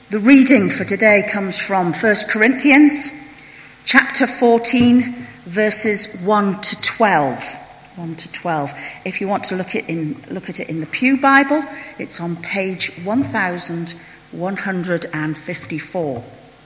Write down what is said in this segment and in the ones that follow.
The reading for today comes from 1 Corinthians chapter 14, verses 1 to 12. 1 to 12. If you want to look at it in the Pew Bible, it's on page 1154.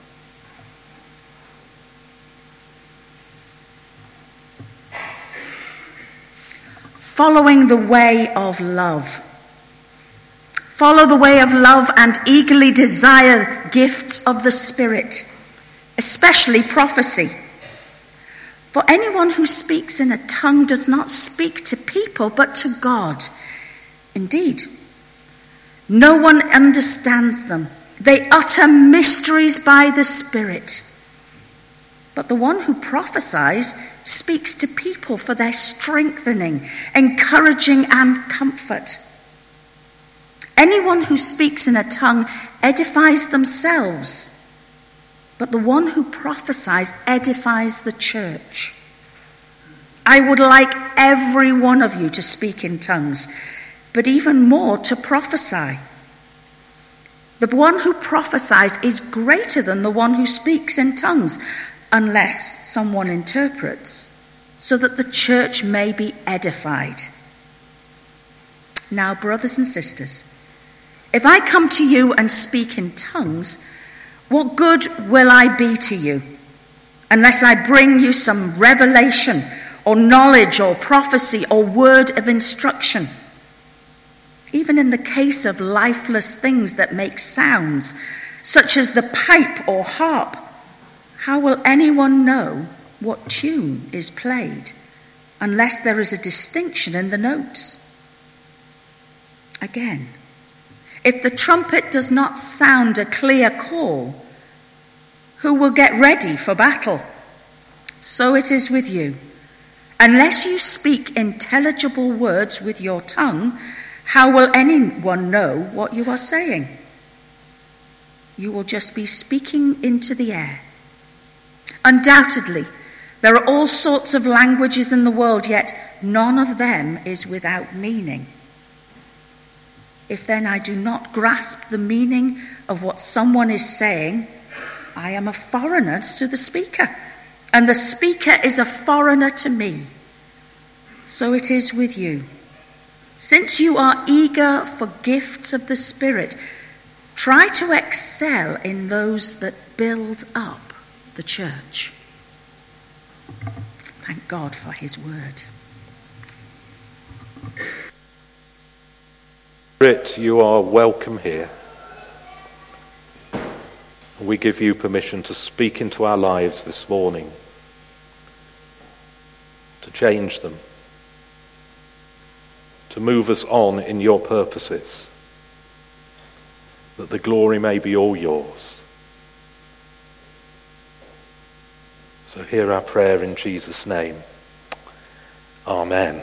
Following the way of love. Follow the way of love and eagerly desire gifts of the Spirit, especially prophecy. For anyone who speaks in a tongue does not speak to people, but to God. Indeed, no one understands them. They utter mysteries by the Spirit. But the one who prophesies speaks to people for their strengthening, encouraging, and comfort. Anyone who speaks in a tongue edifies themselves, but the one who prophesies edifies the church. I would like every one of you to speak in tongues, but even more to prophesy. The one who prophesies is greater than the one who speaks in tongues, unless someone interprets, so that the church may be edified. Now, brothers and sisters, if I come to you and speak in tongues, what good will I be to you, unless I bring you some revelation or knowledge or prophecy or word of instruction? Even in the case of lifeless things that make sounds, such as the pipe or harp, how will anyone know what tune is played unless there is a distinction in the notes? Again, if the trumpet does not sound a clear call, who will get ready for battle? So it is with you. Unless you speak intelligible words with your tongue, how will anyone know what you are saying? You will just be speaking into the air. Undoubtedly, there are all sorts of languages in the world, yet none of them is without meaning. If then I do not grasp the meaning of what someone is saying, I am a foreigner to the speaker, and the speaker is a foreigner to me. So it is with you. Since you are eager for gifts of the Spirit, try to excel in those that build up the church. Thank God for his word. Spirit, you are welcome here. We give you permission to speak into our lives this morning, to change them, to move us on in your purposes, that the glory may be all yours. So hear our prayer in Jesus' name. Amen.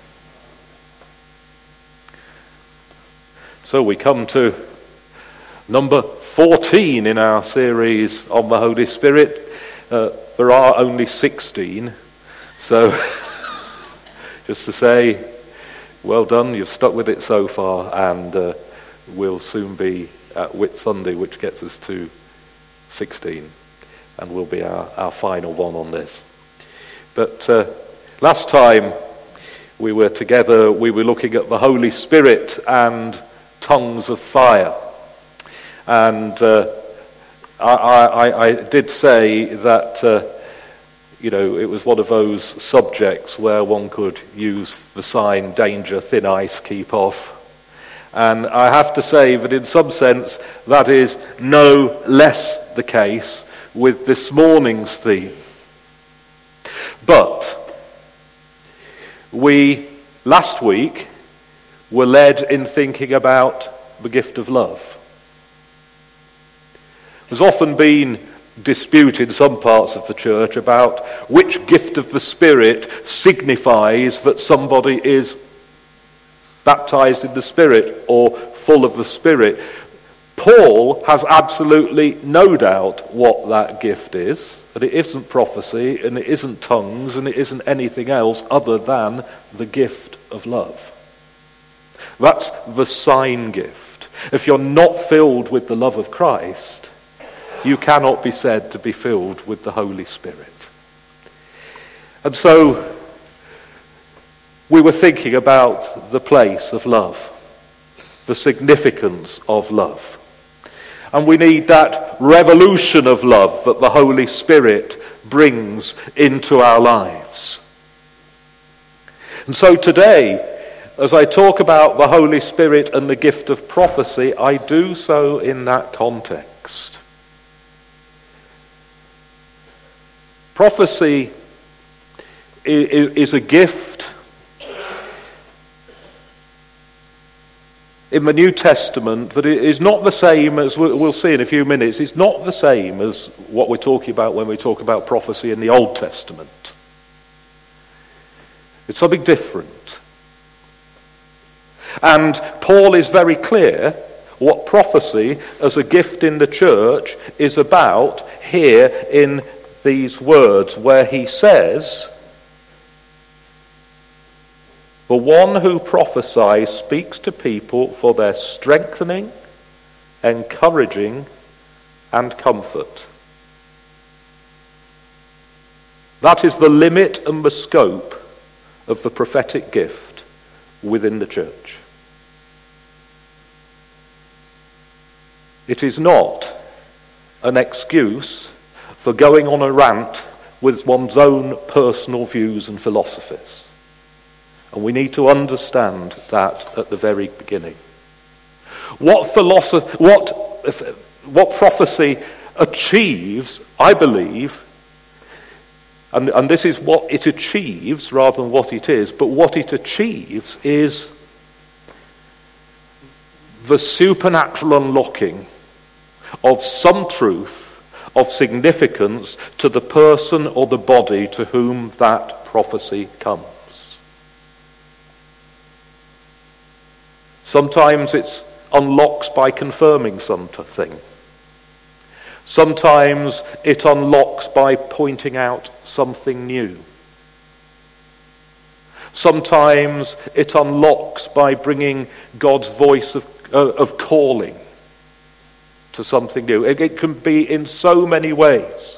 So we come to number 14 in our series on the Holy Spirit. There are only 16, so just to say, well done, you've stuck with it so far, and we'll soon be at Whit Sunday, which gets us to 16, and will be our final one on this. But last time we were together, we were looking at the Holy Spirit and tongues of fire. And I did say that, it was one of those subjects where one could use the sign, danger, thin ice, keep off. And I have to say that in some sense, that is no less the case with this morning's theme. But we, last week, were led in thinking about the gift of love. There's often been dispute in some parts of the church about which gift of the Spirit signifies that somebody is baptized in the Spirit or full of the Spirit. Paul has absolutely no doubt what that gift is, that it isn't prophecy and it isn't tongues and it isn't anything else other than the gift of love. That's the sign gift. If you're not filled with the love of Christ, you cannot be said to be filled with the Holy Spirit. And so we were thinking about the place of love, the significance of love. And we need that revolution of love that the Holy Spirit brings into our lives. And so today, as I talk about the Holy Spirit and the gift of prophecy, I do so in that context. Prophecy is a gift. In the New Testament, but it is not the same as, we'll see in a few minutes, it's not the same as what we're talking about when we talk about prophecy in the Old Testament. It's something different. And Paul is very clear what prophecy as a gift in the church is about here in these words, where he says, "The one who prophesies speaks to people for their strengthening, encouraging, and comfort." That is the limit and the scope of the prophetic gift within the church. It is not an excuse for going on a rant with one's own personal views and philosophies. And we need to understand that at the very beginning. What prophecy achieves, I believe, and this is what it achieves rather than what it is, but what it achieves is the supernatural unlocking of some truth of significance to the person or the body to whom that prophecy comes. Sometimes it unlocks by confirming something. Sometimes it unlocks by pointing out something new. Sometimes it unlocks by bringing God's voice of calling to something new. It can be in so many ways.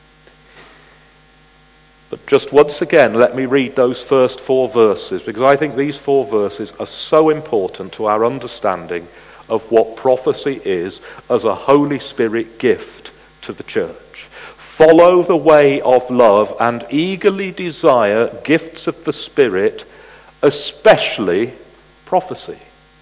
But just once again, let me read those first 4 verses, because I think these 4 verses are so important to our understanding of what prophecy is as a Holy Spirit gift to the church. Follow the way of love and eagerly desire gifts of the Spirit, especially prophecy.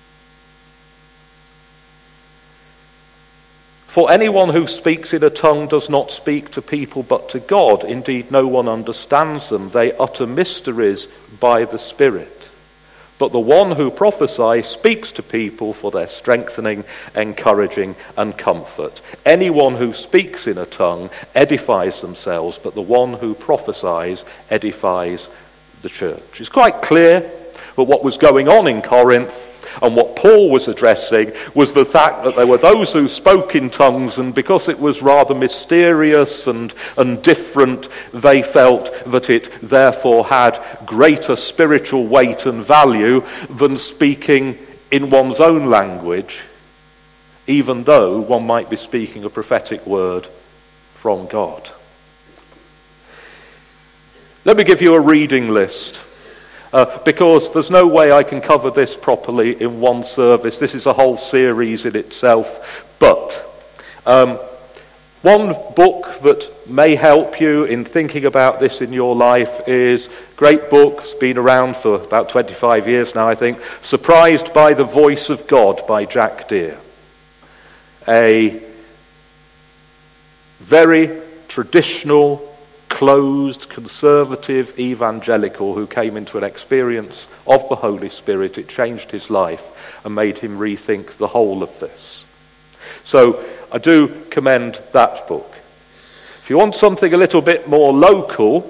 For anyone who speaks in a tongue does not speak to people but to God. Indeed, no one understands them. They utter mysteries by the Spirit. But the one who prophesies speaks to people for their strengthening, encouraging, and comfort. Anyone who speaks in a tongue edifies themselves, but the one who prophesies edifies the church. It's quite clear that what was going on in Corinth and what Paul was addressing was the fact that there were those who spoke in tongues, and because it was rather mysterious and different, they felt that it therefore had greater spiritual weight and value than speaking in one's own language, even though one might be speaking a prophetic word from God. Let me give you a reading list. Because there's no way I can cover this properly in one service. This is a whole series in itself. But one book that may help you in thinking about this in your life is a great book. It's been around for about 25 years now, I think. Surprised by the Voice of God by Jack Deere. A very traditional, closed, conservative evangelical who came into an experience of the Holy Spirit. It changed his life and made him rethink the whole of this. So I do commend that book. If you want something a little bit more local,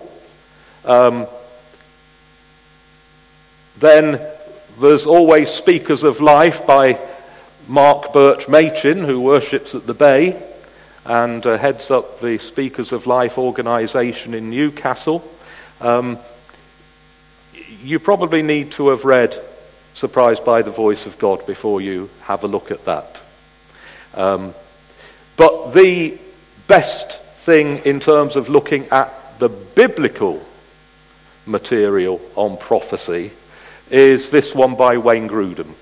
then there's always Speakers of Life by Mark Birch Machin, who worships at the Bay and heads up the Speakers of Life organisation in Newcastle. You probably need to have read surprised by the voice of God before you have a look at that. But the best thing in terms of looking at the biblical material on prophecy is this one by Wayne Grudem.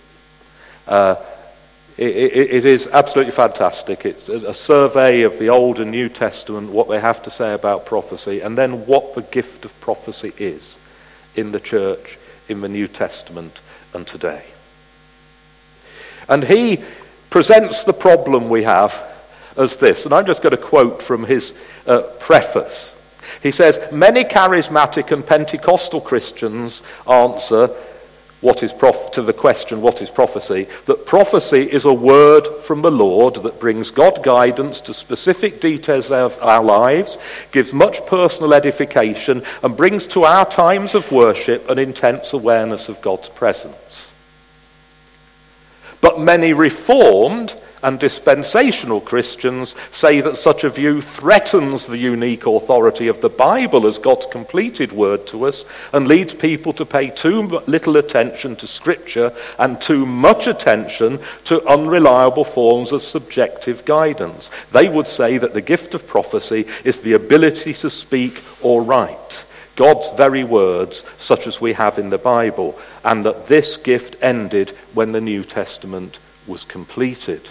It is absolutely fantastic. It's a survey of the Old and New Testament, what they have to say about prophecy, and then what the gift of prophecy is in the church, in the New Testament, and today. And he presents the problem we have as this, and I'm just going to quote from his preface. He says, many charismatic and Pentecostal Christians answer to the question, what is prophecy? That prophecy is a word from the Lord that brings God guidance to specific details of our lives, gives much personal edification, and brings to our times of worship an intense awareness of God's presence. But many Reformed and dispensational Christians say that such a view threatens the unique authority of the Bible as God's completed word to us and leads people to pay too little attention to Scripture and too much attention to unreliable forms of subjective guidance. They would say that the gift of prophecy is the ability to speak or write God's very words, such as we have in the Bible, and that this gift ended when the New Testament was completed.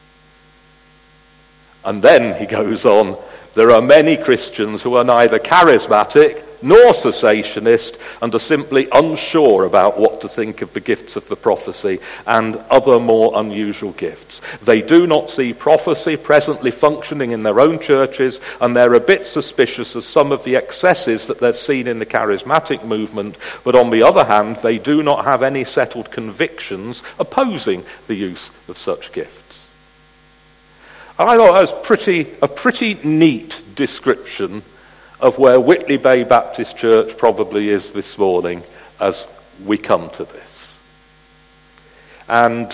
And then, he goes on, there are many Christians who are neither charismatic nor cessationist and are simply unsure about what to think of the gifts of the prophecy and other more unusual gifts. They do not see prophecy presently functioning in their own churches, and they're a bit suspicious of some of the excesses that they've seen in the charismatic movement, but on the other hand, they do not have any settled convictions opposing the use of such gifts. And I thought that was a pretty neat description of where Whitley Bay Baptist Church probably is this morning as we come to this. And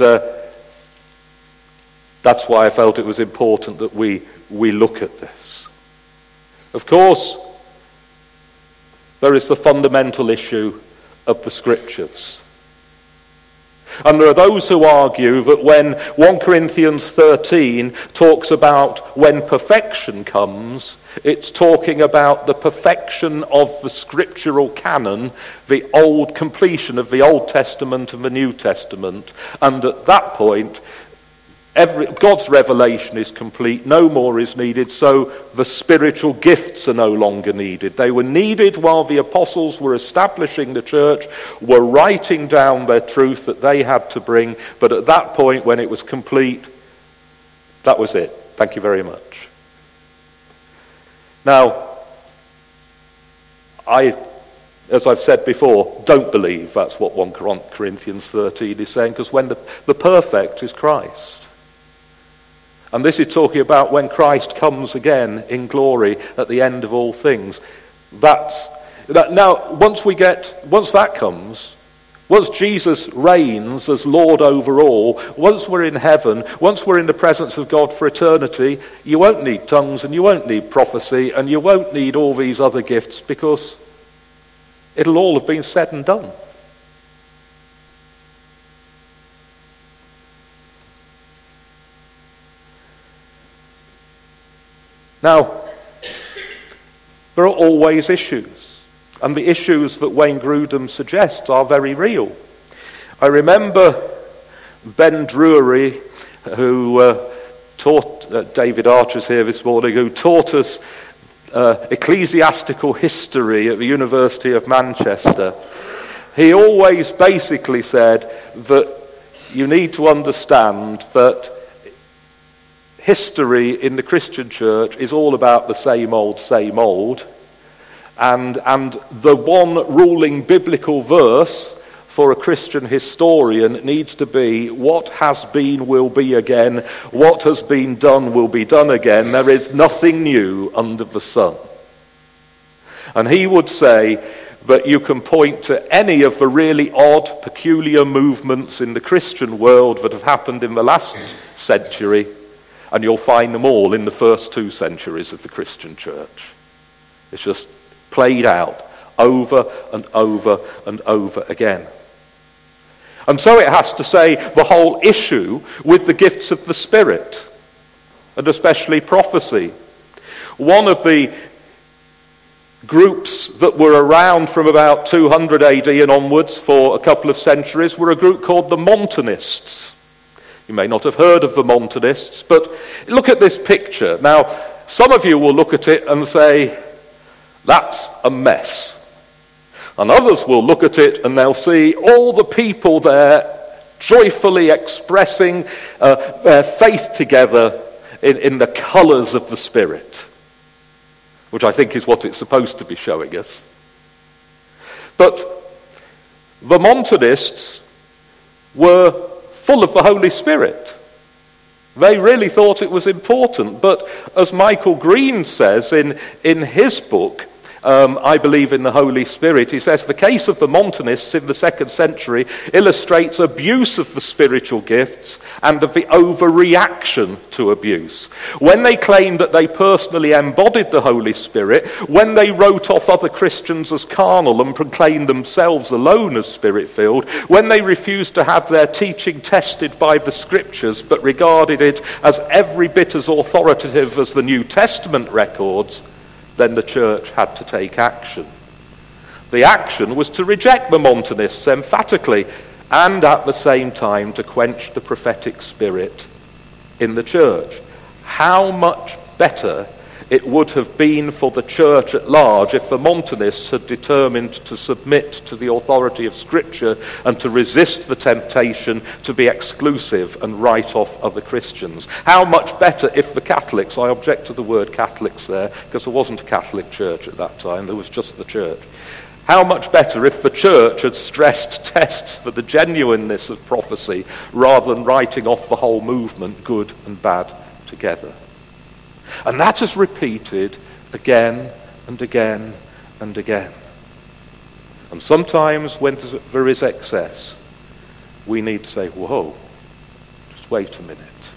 that's why I felt it was important that we look at this. Of course, there is the fundamental issue of the Scriptures. And there are those who argue that when 1 Corinthians 13 talks about when perfection comes, it's talking about the perfection of the scriptural canon, the old completion of the Old Testament and the New Testament. And at that point, God's revelation is complete, no more is needed, so the spiritual gifts are no longer needed. They were needed while the apostles were establishing the church, were writing down their truth that they had to bring, but at that point when it was complete, that was it. Thank you very much. Now, as I've said before, don't believe that's what 1 Corinthians 13 is saying, because when the perfect is Christ. And this is talking about when Christ comes again in glory at the end of all things. Now, once that comes, once Jesus reigns as Lord over all, once we're in heaven, once we're in the presence of God for eternity, you won't need tongues and you won't need prophecy and you won't need all these other gifts, because it'll all have been said and done. Now, there are always issues, and the issues that Wayne Grudem suggests are very real. I remember Ben Drury, who taught, David Archer's here this morning, who taught us ecclesiastical history at the University of Manchester. He always basically said that you need to understand that history in the Christian church is all about the same old, and the one ruling biblical verse for a Christian historian needs to be what has been will be again, what has been done will be done again, there is nothing new under the sun. And he would say that you can point to any of the really odd, peculiar movements in the Christian world that have happened in the last century, and you'll find them all in the first 2 centuries of the Christian church. It's just played out over and over and over again. And so it has to say the whole issue with the gifts of the Spirit, and especially prophecy. One of the groups that were around from about 200 AD and onwards for a couple of centuries were a group called the Montanists. You may not have heard of the Montanists, but look at this picture. Now, some of you will look at it and say, that's a mess. And others will look at it and they'll see all the people there joyfully expressing their faith together in the colours of the Spirit, which I think is what it's supposed to be showing us. But the Montanists were full of the Holy Spirit. They really thought it was important. But as Michael Green says in his book, I Believe in the Holy Spirit, he says the case of the Montanists in the 2nd century illustrates abuse of the spiritual gifts and of the overreaction to abuse. When they claimed that they personally embodied the Holy Spirit, when they wrote off other Christians as carnal and proclaimed themselves alone as Spirit-filled, when they refused to have their teaching tested by the Scriptures but regarded it as every bit as authoritative as the New Testament records, then the church had to take action. The action was to reject the Montanists emphatically and at the same time to quench the prophetic spirit in the church. How much better it would have been for the church at large if the Montanists had determined to submit to the authority of Scripture and to resist the temptation to be exclusive and write off other Christians. How much better if the Catholics, I object to the word Catholics there because there wasn't a Catholic church at that time, there was just the church. How much better if the church had stressed tests for the genuineness of prophecy rather than writing off the whole movement, good and bad, together. And that is repeated again and again and again. And sometimes when there is excess, we need to say, whoa, just wait a minute.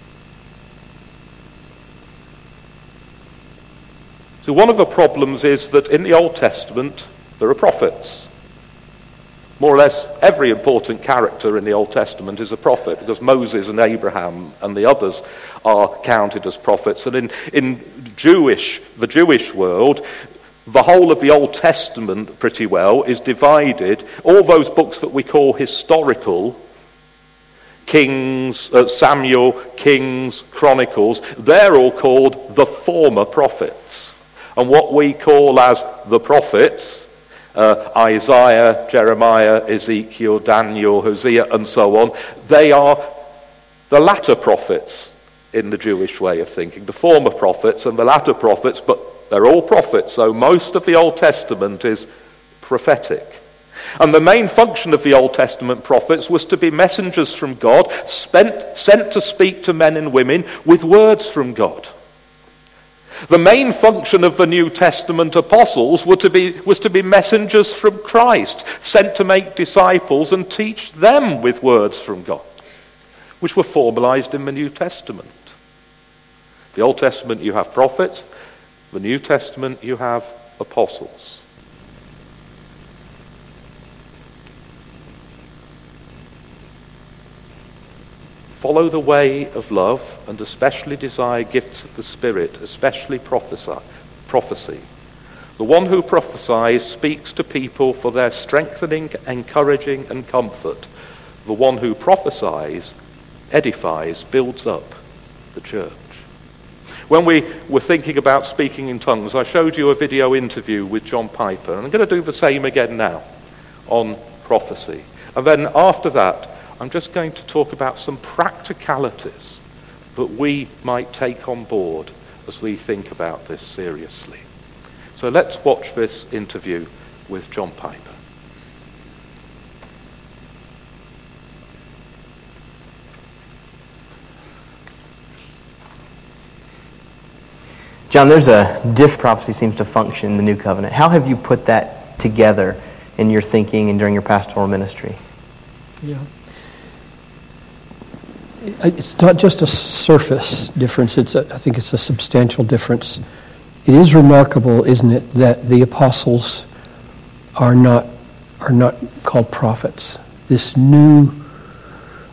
So one of the problems is that in the Old Testament, there are prophets. More or less every important character in the Old Testament is a prophet, because Moses and Abraham and the others are counted as prophets. And in the Jewish world, the whole of the Old Testament pretty well is divided. All those books that we call historical, Kings, Samuel, Kings, Chronicles, they're all called the former prophets. And what we call as the prophets, Isaiah, Jeremiah, Ezekiel, Daniel, Hosea, and so on, they are the latter prophets in the Jewish way of thinking. The former prophets and the latter prophets, but they're all prophets, so most of the Old Testament is prophetic. And the main function of the Old Testament prophets was to be messengers from God, sent to speak to men and women with words from God. The main function of the New Testament apostles was to be messengers from Christ, sent to make disciples and teach them with words from God, which were formalized in the New Testament. The Old Testament you have prophets, the New Testament you have apostles. Follow the way of love and especially desire gifts of the Spirit, especially prophecy. The one who prophesies speaks to people for their strengthening, encouraging, and comfort. The one who prophesies edifies, builds up the church. When we were thinking about speaking in tongues, I showed you a video interview with John Piper, and I'm going to do the same again now on prophecy. And then after that, I'm just going to talk about some practicalities that we might take on board as we think about this seriously. So let's watch this interview with John Piper. John, there's a different prophecy seems to function in the New Covenant. How have you put that together in your thinking and during your pastoral ministry? Yeah. It's not just a surface difference. I think it's a substantial difference. It is remarkable, isn't it, that the apostles are not called prophets. This new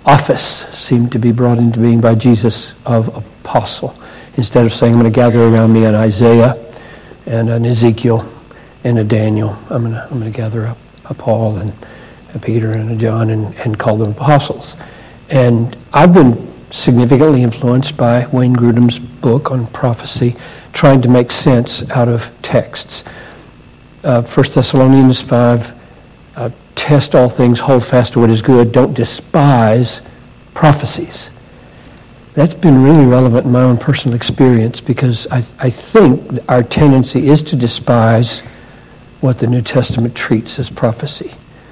office seemed to be brought into being by Jesus of apostle. Instead of saying, I'm going to gather around me an Isaiah and an Ezekiel and a Daniel, I'm going to gather up a Paul and a Peter and a John and call them apostles. And I've been significantly influenced by Wayne Grudem's book on prophecy, trying to make sense out of texts. 1 Thessalonians 5, test all things, hold fast to what is good, don't despise prophecies. That's been really relevant in my own personal experience, because I think our tendency is to despise what the New Testament treats as prophecy.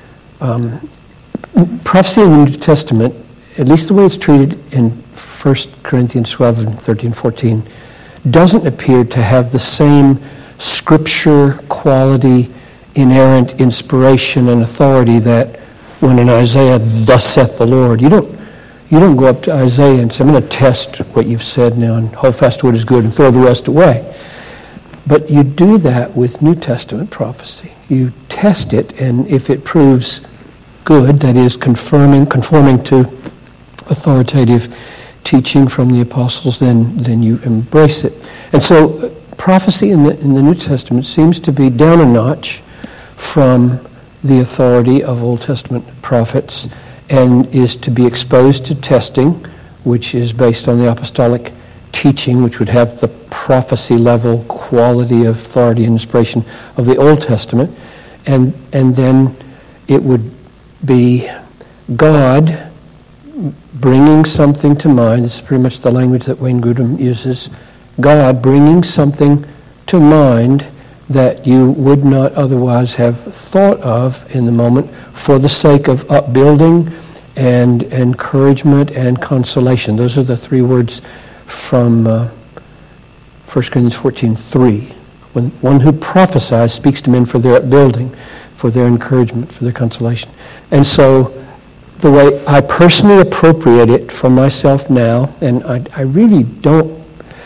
Prophecy in the New Testament, at least the way it's treated in 1 Corinthians 12 and 13, 14, doesn't appear to have the same scripture quality, inerrant inspiration and authority that when in Isaiah, thus saith the Lord. You don't go up to Isaiah and say, I'm going to test what you've said now and hold fast to what is good and throw the rest away. But you do that with New Testament prophecy. You test it, and if it proves good, that is conforming to authoritative teaching from the apostles, then you embrace it. And so prophecy in the New Testament seems to be down a notch from the authority of Old Testament prophets, and is to be exposed to testing, which is based on the apostolic teaching, which would have the prophecy level quality of authority and inspiration of the Old Testament. And then it would be God bringing something to mind. This is pretty much the language that Wayne Grudem uses. God bringing something to mind that you would not otherwise have thought of in the moment, for the sake of upbuilding and encouragement and consolation. Those are the three words from 1 Corinthians 14:3. When one who prophesies speaks to men for their upbuilding, for their encouragement, for their consolation. And so the way I personally appropriate it for myself now, and I really don't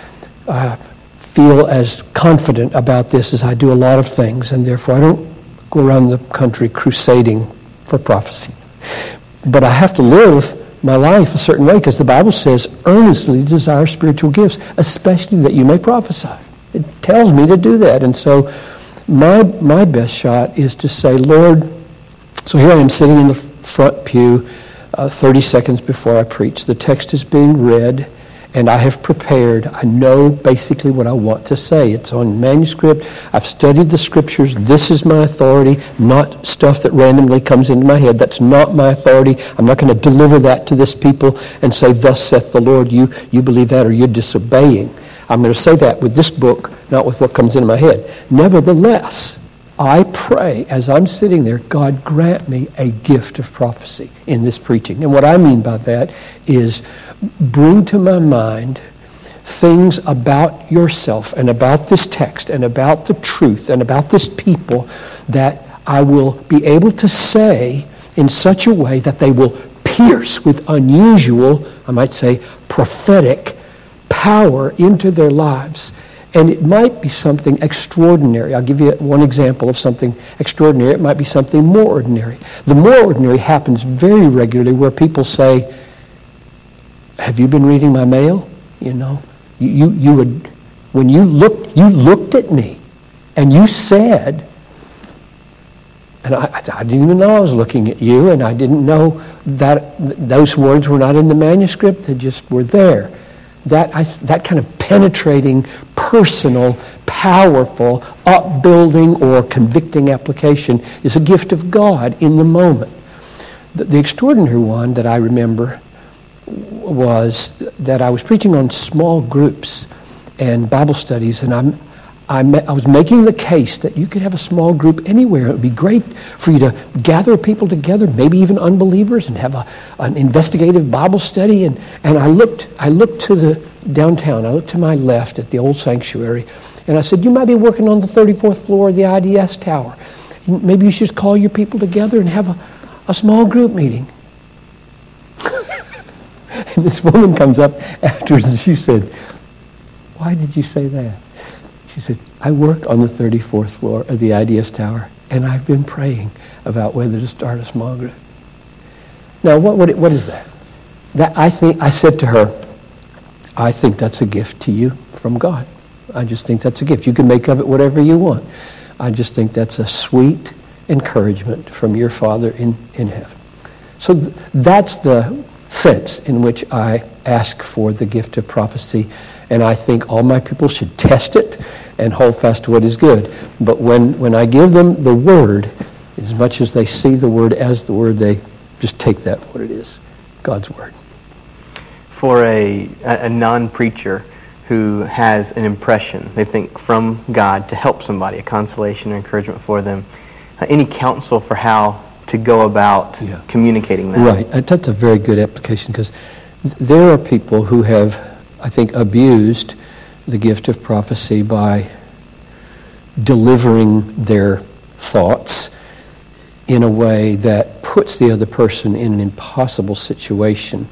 feel as confident about this as I do a lot of things, and therefore I don't go around the country crusading for prophecy. But I have to live my life a certain way, because the Bible says, earnestly desire spiritual gifts, especially that you may prophesy. It tells me to do that. And so my best shot is to say, Lord, so here I am sitting in the front pew 30 seconds before I preach. The text is being read, and I have prepared. I know basically what I want to say. It's on manuscript. I've studied the scriptures. This is my authority, not stuff that randomly comes into my head. That's not my authority. I'm not going to deliver that to this people and say, thus saith the Lord. You believe that, or you're disobeying. I'm going to say that with this book, not with what comes into my head. Nevertheless, I pray as I'm sitting there, God grant me a gift of prophecy in this preaching. And what I mean by that is bring to my mind things about yourself and about this text and about the truth and about this people that I will be able to say in such a way that they will pierce with unusual, I might say, prophetic power into their lives. And it might be something extraordinary. I'll give you one example of something extraordinary. It might be something more ordinary. The more ordinary happens very regularly, where people say, have you been reading my mail? You know, you would, when you looked at me and you said, and I didn't even know I was looking at you, and I didn't know that those words were not in the manuscript. They just were there. That kind of penetrating, personal, powerful, upbuilding or convicting application is a gift of God in the moment. The extraordinary one that I remember was that I was preaching on small groups and Bible studies, and I was making the case that you could have a small group anywhere. It would be great for you to gather people together, maybe even unbelievers, and have an investigative Bible study. And I looked to the downtown. I looked to my left at the old sanctuary, and I said, you might be working on the 34th floor of the IDS tower. Maybe you should call your people together and have a small group meeting. And this woman comes up afterwards and she said, why did you say that? She said, I work on the 34th floor of the IDS tower, and I've been praying about whether to start a small group. Now, what is that? I said to her, I think that's a gift to you from God. I just think that's a gift. You can make of it whatever you want. I just think that's a sweet encouragement from your Father in heaven. So that's the sense in which I ask for the gift of prophecy, and I think all my people should test it and hold fast to what is good. But when I give them the Word, as much as they see the Word as the Word, they just take that for what it is, God's Word. For a non-preacher who has an impression, they think, from God to help somebody, a consolation or encouragement for them, any counsel for how to go about communicating that? Right. That's a very good application, because there are people who have, I think, abused the gift of prophecy by delivering their thoughts in a way that puts the other person in an impossible situation.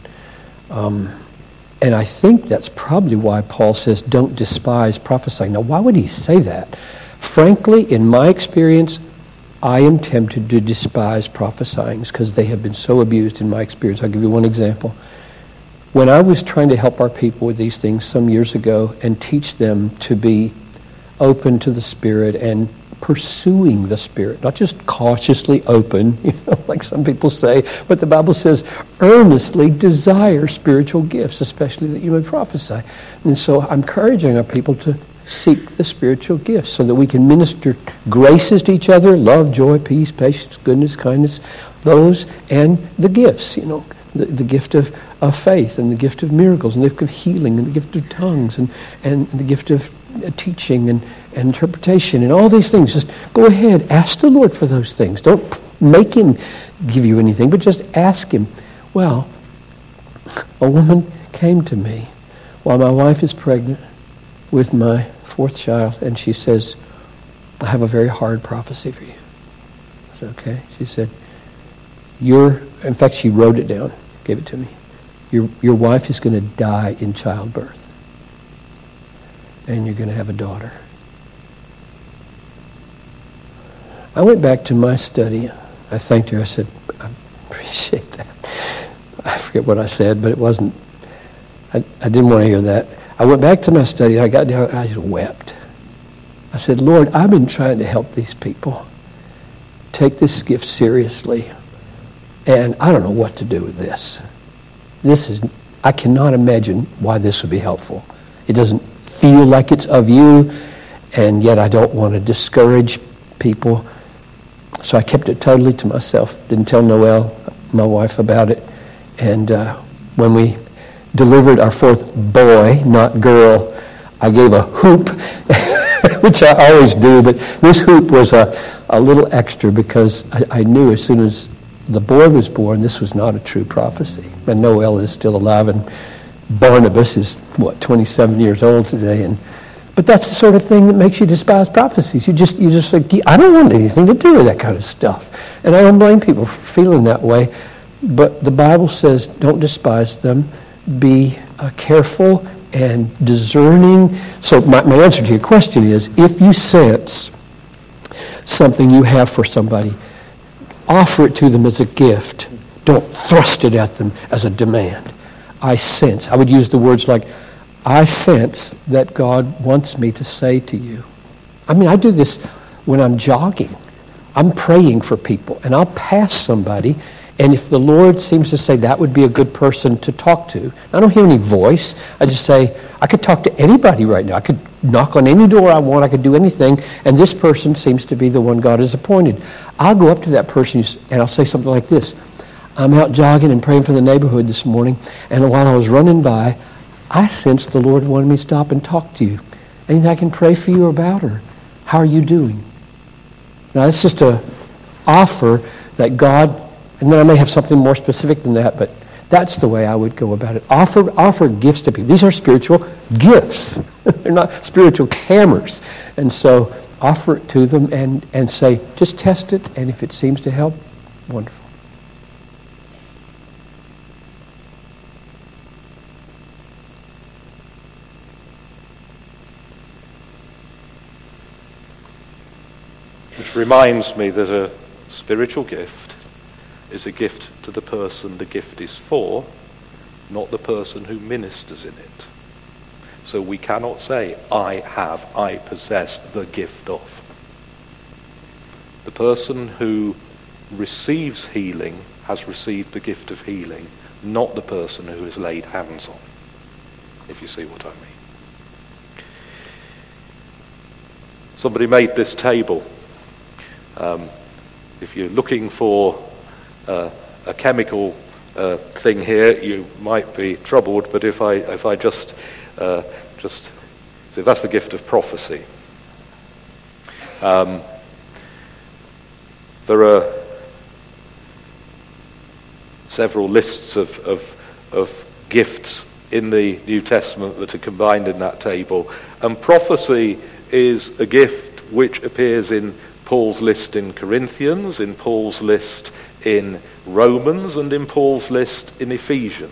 And I think that's probably why Paul says, don't despise prophesying. Now, why would he say that? Frankly, in my experience, I am tempted to despise prophesying because they have been so abused in my experience. I'll give you one example. When I was trying to help our people with these things some years ago and teach them to be open to the Spirit and pursuing the Spirit, not just cautiously open, like some people say, but the Bible says earnestly desire spiritual gifts, especially that you may prophesy. And so I'm encouraging our people to seek the spiritual gifts so that we can minister graces to each other, love, joy, peace, patience, goodness, kindness, those, and the gifts, the gift of faith, and the gift of miracles, and the gift of healing, and the gift of tongues, and the gift of teaching and interpretation, and all these things. Just go ahead, ask the Lord for those things. Don't make Him give you anything, but just ask Him. Well, a woman came to me while my wife is pregnant with my fourth child, and she says, I have a very hard prophecy for you. I said, okay. She said, in fact, she wrote it down, gave it to me. Your wife is going to die in childbirth, and you're going to have a daughter. I went back to my study. I thanked her. I said, I appreciate that. I forget what I said, but it wasn't, I didn't want to hear that. I went back to my study. I got down. I just wept. I said, Lord, I've been trying to help these people take this gift seriously, and I don't know what to do with this. I cannot imagine why this would be helpful. It doesn't feel like it's of you, and yet I don't want to discourage people. So I kept it totally to myself. Didn't tell Noelle, my wife, about it. And when we delivered our fourth boy, not girl, I gave a hoop, which I always do, but this hoop was a little extra because I knew as soon as the boy was born, this was not a true prophecy. And Noelle is still alive, and Barnabas is, 27 years old today. But that's the sort of thing that makes you despise prophecies. You just think, I don't want anything to do with that kind of stuff. And I don't blame people for feeling that way. But the Bible says, don't despise them. Be careful and discerning. So my answer to your question is, if you sense something you have for somebody, offer it to them as a gift. Don't thrust it at them as a demand. I would use the words like, I sense that God wants me to say to you. I do this when I'm jogging. I'm praying for people, and I'll pass somebody, and if the Lord seems to say that would be a good person to talk to, I don't hear any voice. I just say, I could talk to anybody right now. I could knock on any door I want. I could do anything, and this person seems to be the one God has appointed. I'll go up to that person, and I'll say something like this. I'm out jogging and praying for the neighborhood this morning, and while I was running by, I sensed the Lord wanted me to stop and talk to you. Anything I can pray for you about, or how are you doing? Now, it's just an offer that God, and then I may have something more specific than that, but that's the way I would go about it. Offer gifts to people. These are spiritual gifts. They're not spiritual hammers. And so offer it to them and say, just test it, and if it seems to help, wonderful. Which reminds me that a spiritual gift is a gift to the person the gift is for, not the person who ministers in it. So we cannot say, I possess the gift of. The person who receives healing has received the gift of healing, not the person who has laid hands on, if you see what I mean. Somebody made this table. If you're looking for a chemical thing here, you might be troubled, but if I just so that's the gift of prophecy. There are several lists of gifts in the New Testament that are combined in that table, and prophecy is a gift which appears in Paul's list in Corinthians, in Paul's list in Romans, and in Paul's list in Ephesians.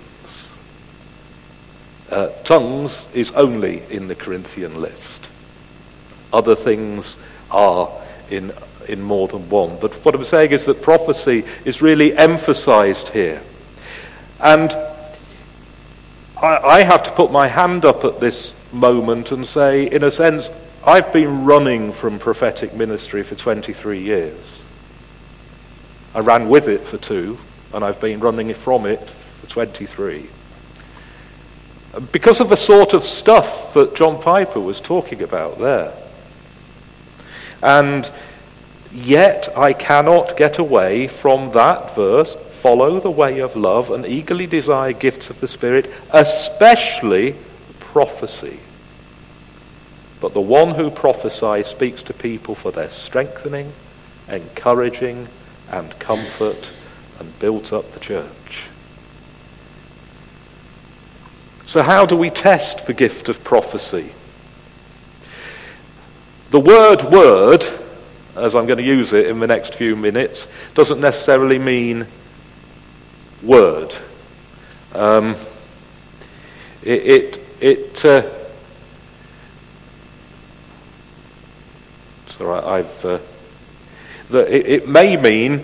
Tongues is only in the Corinthian list. Other things are in more than one. But what I'm saying is that prophecy is really emphasized here. And I have to put my hand up at this moment and say, in a sense, I've been running from prophetic ministry for 23 years. I ran with it for 2, and I've been running from it for 23. Because of the sort of stuff that John Piper was talking about there. And yet I cannot get away from that verse, follow the way of love and eagerly desire gifts of the Spirit, especially prophecy. But the one who prophesies speaks to people for their strengthening, encouraging, and comfort, and builds up the church. So how do we test the gift of prophecy? The word, as I'm going to use it in the next few minutes, doesn't necessarily mean word. It's all right. It may mean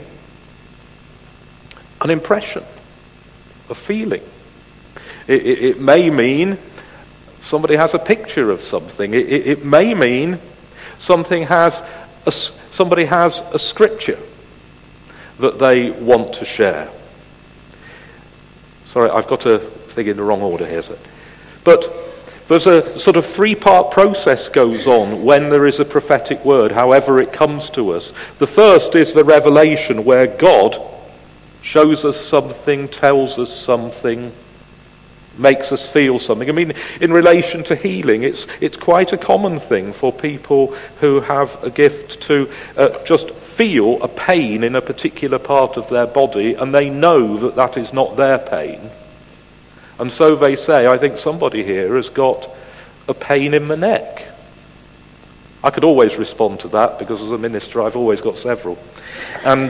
an impression, a feeling. It may mean somebody has a picture of something. It may mean somebody has a scripture that they want to share. Sorry, I've got a thing in the wrong order here. But there's a sort of 3-part process goes on when there is a prophetic word, however it comes to us. The first is the revelation, where God shows us something, tells us something, makes us feel something. I mean, in relation to healing, it's quite a common thing for people who have a gift to just feel a pain in a particular part of their body, and they know that that is not their pain. And so they say, I think somebody here has got a pain in the neck. I could always respond to that, because as a minister I've always got several. And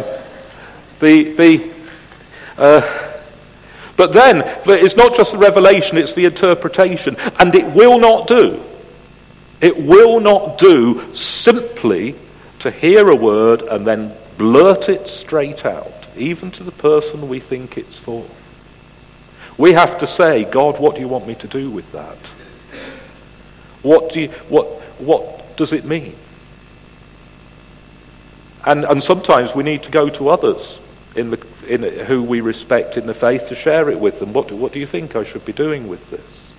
but then, it's not just the revelation, it's the interpretation. And it will not do. It will not do simply to hear a word and then blurt it straight out, even to the person we think it's for. We have to say, God, what do you want me to do with that? What does it mean? And sometimes we need to go to others in who we respect in the faith to share it with them. What do you think I should be doing with this?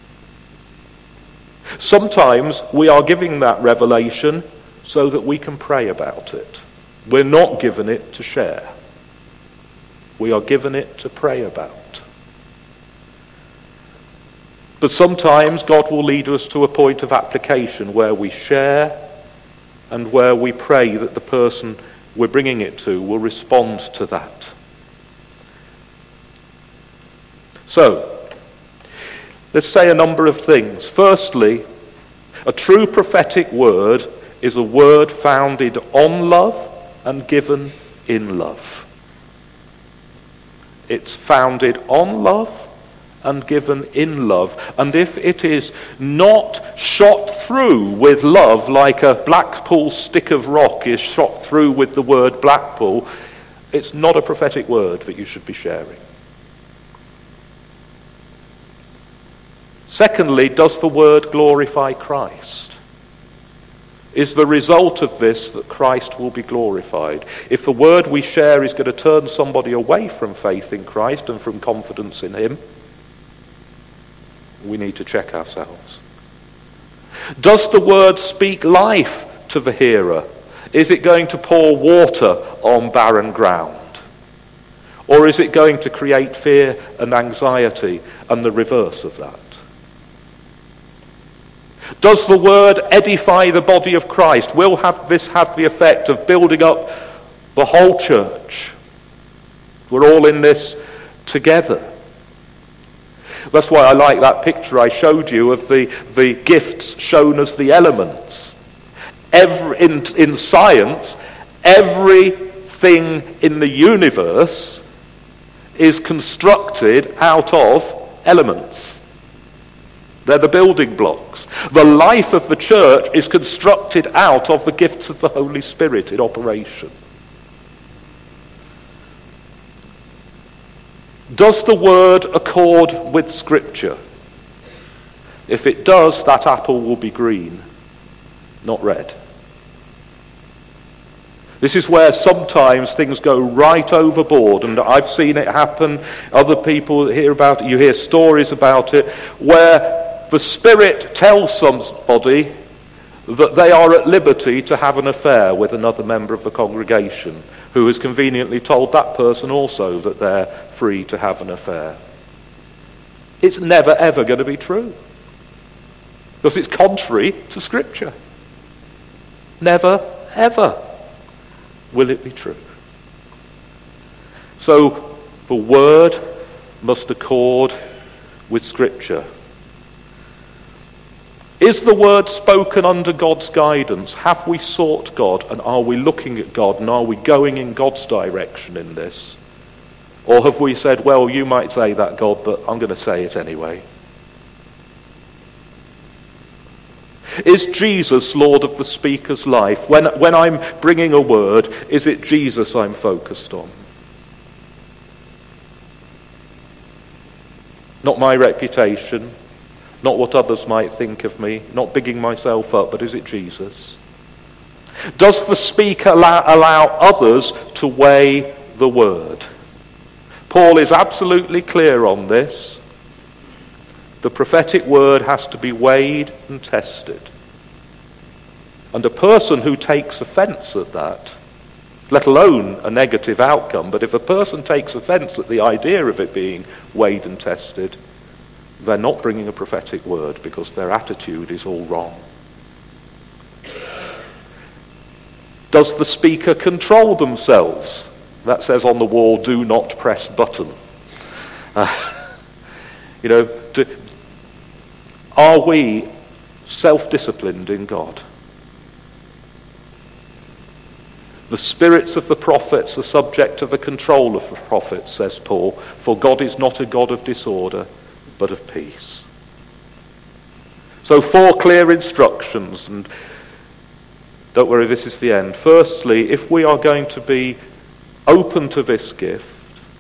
Sometimes we are giving that revelation so that we can pray about it. We're not given it to share. We are given it to pray about. But sometimes God will lead us to a point of application where we share and where we pray that the person we're bringing it to will respond to that. So, let's say a number of things. Firstly, a true prophetic word is a word founded on love and given in love. It's founded on love and given in love. And if it is not shot through with love, like a Blackpool stick of rock is shot through with the word Blackpool, it's not a prophetic word that you should be sharing. Secondly, does the word glorify Christ? Is the result of this that Christ will be glorified? If the word we share is going to turn somebody away from faith in Christ and from confidence in him, we need to check ourselves. Does the word speak life to the hearer? Is it going to pour water on barren ground? Or is it going to create fear and anxiety and the reverse of that? Does the word edify the body of Christ? Will this have the effect of building up the whole church? We're all in this together. That's why I like that picture I showed you of the gifts shown as the elements. In science, everything in the universe is constructed out of elements. They're the building blocks. The life of the church is constructed out of the gifts of the Holy Spirit in operation. Does the word accord with Scripture? If it does, that apple will be green, not red. This is where sometimes things go right overboard, and I've seen it happen. Other people hear about it, you hear stories about it, where the Spirit tells somebody that they are at liberty to have an affair with another member of the congregation, who has conveniently told that person also that they're free to have an affair. It's never ever going to be true, because it's contrary to Scripture. Never ever will it be true. So the word must accord with Scripture. Is the word spoken under God's guidance? Have we sought God, and are we looking at God, and are we going in God's direction in this? Or have we said, well, you might say that, God, but I'm going to say it anyway? Is Jesus Lord of the speaker's life? When I'm bringing a word, is it Jesus I'm focused on? Not my reputation, not what others might think of me, not bigging myself up, but is it Jesus? Does the speaker allow others to weigh the word? Paul is absolutely clear on this. The prophetic word has to be weighed and tested. And a person who takes offence at that, let alone a negative outcome, but if a person takes offence at the idea of it being weighed and tested, they're not bringing a prophetic word, because their attitude is all wrong. Does the speaker control themselves? That says on the wall, do not press button. Are we self-disciplined in God? The spirits of the prophets are subject to the control of the prophets, says Paul, for God is not a God of disorder, but of peace. So 4 clear instructions, and don't worry, this is the end. Firstly, if we are going to be open to this gift,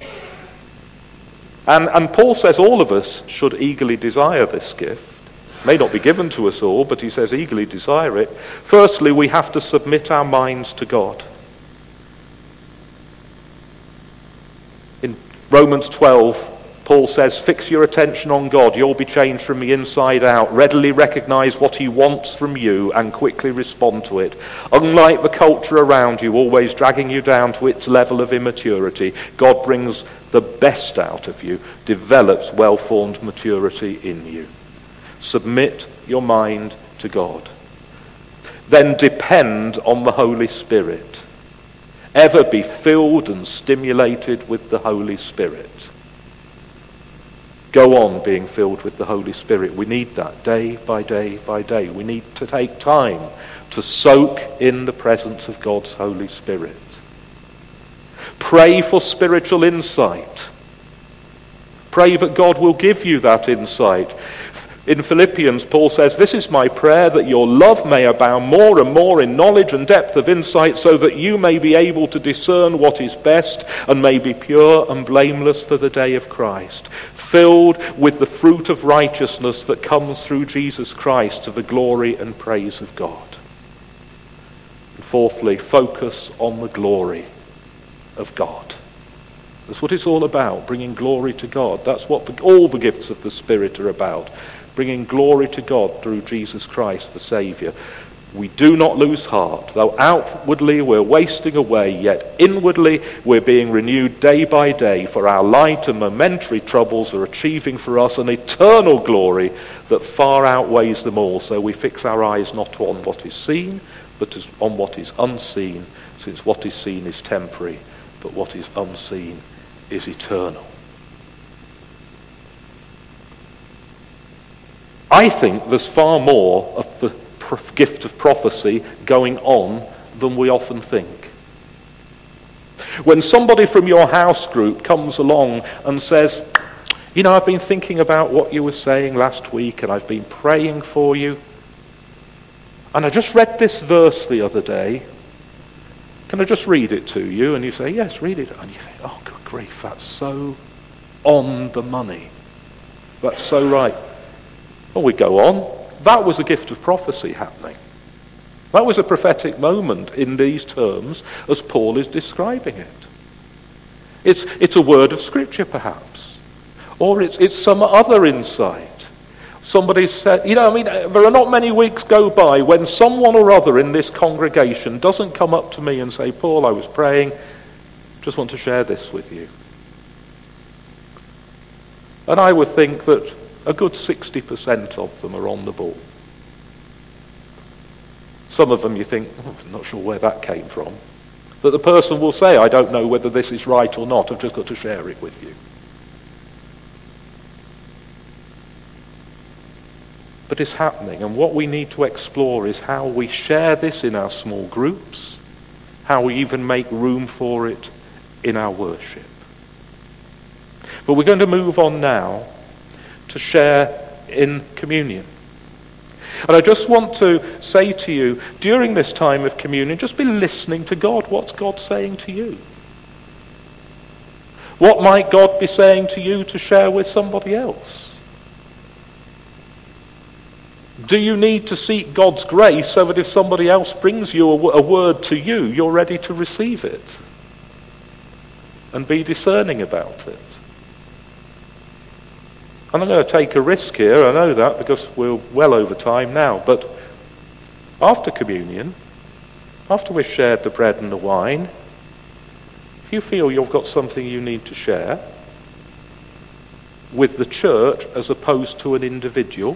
and Paul says all of us should eagerly desire this gift. May not be given to us all, but he says eagerly desire it. Firstly, we have to submit our minds to God. In Romans 12, Paul says, fix your attention on God. You'll be changed from the inside out. Readily recognize what he wants from you and quickly respond to it. Unlike the culture around you, always dragging you down to its level of immaturity, God brings the best out of you, develops well-formed maturity in you. Submit your mind to God. Then depend on the Holy Spirit. Ever be filled and stimulated with the Holy Spirit. Go on being filled with the Holy Spirit. We need that day by day by day. We need to take time to soak in the presence of God's Holy Spirit. Pray for spiritual insight. Pray that God will give you that insight. In Philippians, Paul says, "This is my prayer, that your love may abound more and more in knowledge and depth of insight, so that you may be able to discern what is best and may be pure and blameless for the day of Christ, filled with the fruit of righteousness that comes through Jesus Christ to the glory and praise of God." And fourthly, focus on the glory of God. That's what it's all about, bringing glory to God. That's what all the gifts of the Spirit are about. Bringing glory to God through Jesus Christ, the Saviour. We do not lose heart. Though outwardly we're wasting away, yet inwardly we're being renewed day by day, for our light and momentary troubles are achieving for us an eternal glory that far outweighs them all. So we fix our eyes not on what is seen, but on what is unseen, since what is seen is temporary, but what is unseen is eternal. I think there's far more of the gift of prophecy going on than we often think. When somebody from your house group comes along and says, "You know, I've been thinking about what you were saying last week and I've been praying for you. And I just read this verse the other day. Can I just read it to you?" And you say, "Yes, read it." And you think, "Oh, good grief, that's so on the money. That's so right." Well, we go on. That was a gift of prophecy happening. That was a prophetic moment in these terms as Paul is describing it. It's a word of Scripture perhaps. Or it's some other insight. Somebody said, there are not many weeks go by when someone or other in this congregation doesn't come up to me and say, "Paul, I was praying, just want to share this with you." And I would think that a good 60% of them are on the ball. Some of them you think, I'm not sure where that came from. But the person will say, "I don't know whether this is right or not, I've just got to share it with you." But it's happening, and what we need to explore is how we share this in our small groups, how we even make room for it in our worship. But we're going to move on now to share in communion. And I just want to say to you, during this time of communion, just be listening to God. What's God saying to you? What might God be saying to you to share with somebody else? Do you need to seek God's grace so that if somebody else brings you a word to you, you're ready to receive it? And be discerning about it. And I'm going to take a risk here, I know that, because we're well over time now. But after communion, after we've shared the bread and the wine, if you feel you've got something you need to share with the church as opposed to an individual,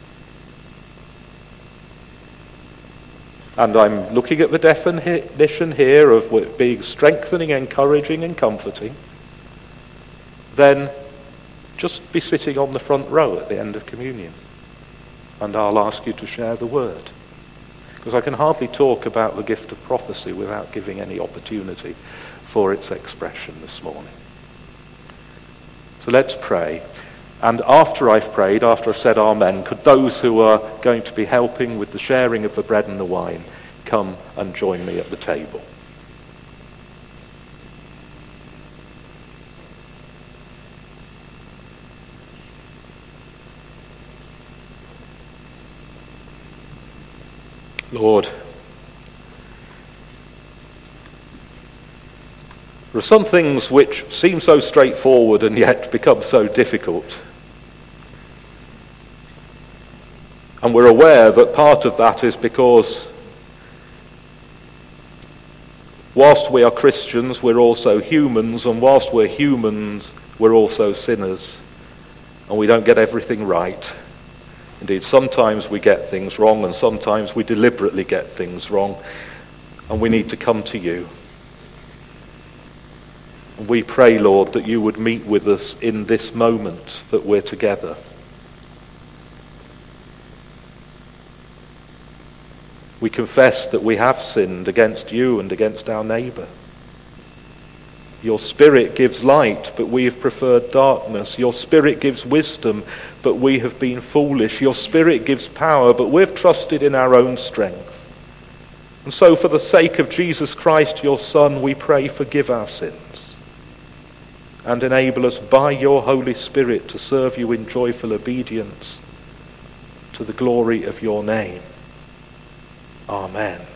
and I'm looking at the definition here of being strengthening, encouraging and comforting, then just be sitting on the front row at the end of communion. And I'll ask you to share the word. Because I can hardly talk about the gift of prophecy without giving any opportunity for its expression this morning. So let's pray. And after I've prayed, after I've said amen, could those who are going to be helping with the sharing of the bread and the wine come and join me at the table? Lord, there are some things which seem so straightforward and yet become so difficult. And we're aware that part of that is because whilst we are Christians, we're also humans, and whilst we're humans, we're also sinners, and we don't get everything right. Indeed, sometimes we get things wrong, and sometimes we deliberately get things wrong, and we need to come to you. And we pray, Lord, that you would meet with us in this moment that we're together. We confess that we have sinned against you and against our neighbour. Your Spirit gives light, but we have preferred darkness. Your Spirit gives wisdom, but we have been foolish. Your Spirit gives power, but we've trusted in our own strength. And so for the sake of Jesus Christ, your Son, we pray, forgive our sins and enable us by your Holy Spirit to serve you in joyful obedience to the glory of your name. Amen.